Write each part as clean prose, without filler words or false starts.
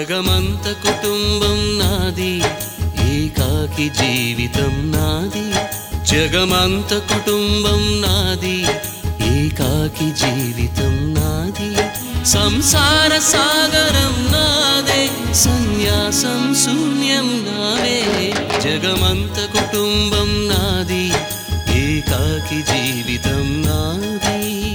జగమంత కుటుంబం నాది, ఏకాకి జీవితం నాది. జగమంత కుటుంబం నాది, ఏకాకి జీవితం నాది. సంసార సాగరం నాదే, సన్యాసం శూన్యం నావే. జగమంత కుటుంబం నాది, ఏకాకి జీవితం నాది.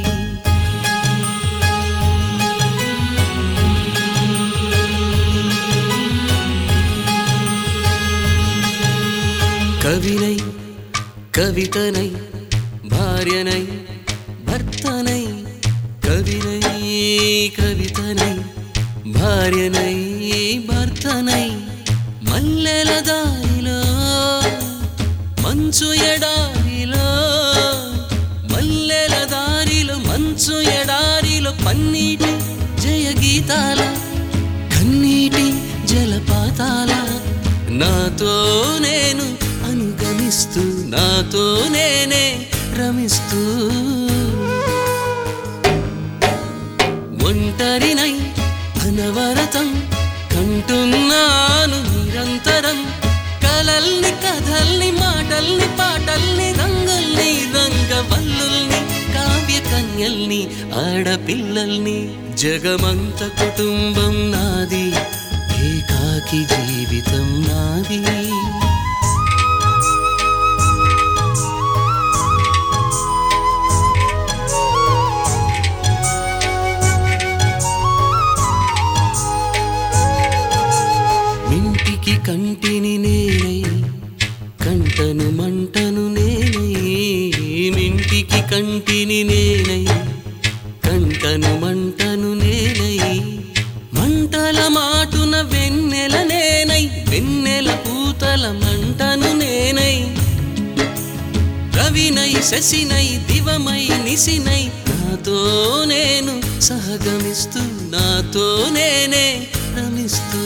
కవినై కవితనై భార్యనై భర్తనై, కవినై కవితనై భార్యనై భర్తనై. మల్లెల దారిలో మంచు ఎడారిలో, మల్లెల దారిలో మంచు ఎడారిలో, పన్నీటి జయగీతాల కన్నీటి జలపాతాల. నాతో నేను అనుగమిస్తూ, నాతో నేనే రమిస్తూ. ఒంటరినై అనవరతం కంటున్నాను నిరంతరం. కలల్ని కథల్ని మాటల్ని పాటల్ని, రంగుల్ని రంగవల్లుల్ని, కావ్య కన్యల్ని ఆడపిల్లల్ని. జగమంత కుటుంబం నాది, ఏకాకి జీవితం నాది. ఇంటికి కంటిని నేనై, కంటను మంటను నేనై. ఇంటికి కంటిని నేనై, కంటను మంటను నేనై. మంటల మాటున వెన్నెల నేనై, వెన్నెల పూతల మంటను నేనై. రవినై శశినై దివమై నిశినై, నాతో నేను సహగమిస్తూ, నాతో నేనే రమిస్తూ.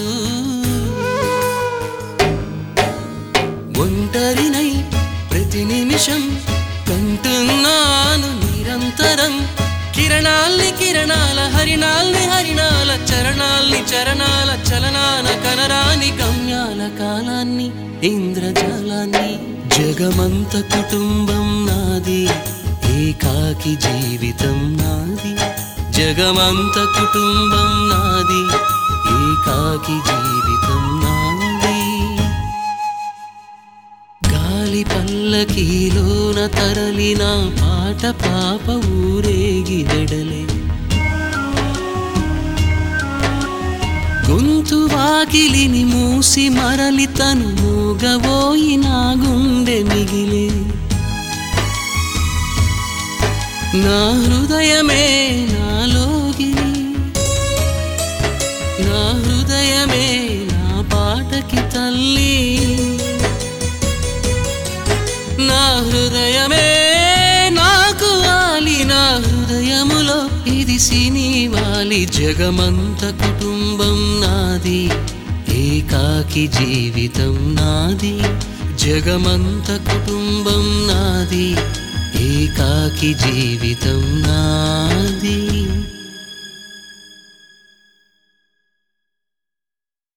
ఒంటరినై ప్రతి నిమిషం కంటున్నాను నిరంతరం. కిరణాల్ని కిరణాల, హరిణాల్ని హరిణాల, చరణాల్ని చరణాల చలనాన, కనరాని గమ్యాల కాలాన్ని ఇంద్రజాలాన్ని. జగమంత కుటుంబం నాది, ఏకాకి జీవితం నాది. జగమంత కుటుంబం నాది, ఏకాకి జీవితం నాది. గాలి పల్లకీలోన తరలిన పాట పాప ఊరేగిదెడలే. గొంతు వాకిలిని మూసి మరలి తను మూగబోయి నా గుండె మిగిలే. నా హృదయమే నాలోగిలి, నా హృదయమే నా పాటకి తల్లి. నా హృదయమే నాకు వాలి, నా హృదయములో ఇది సినివాలి. జగమంత కుటుంబం నాది, ఏకాకి జీవితం నాది. జగమంత కుటుంబం నాది, ఏకాకి జీవితం నాది.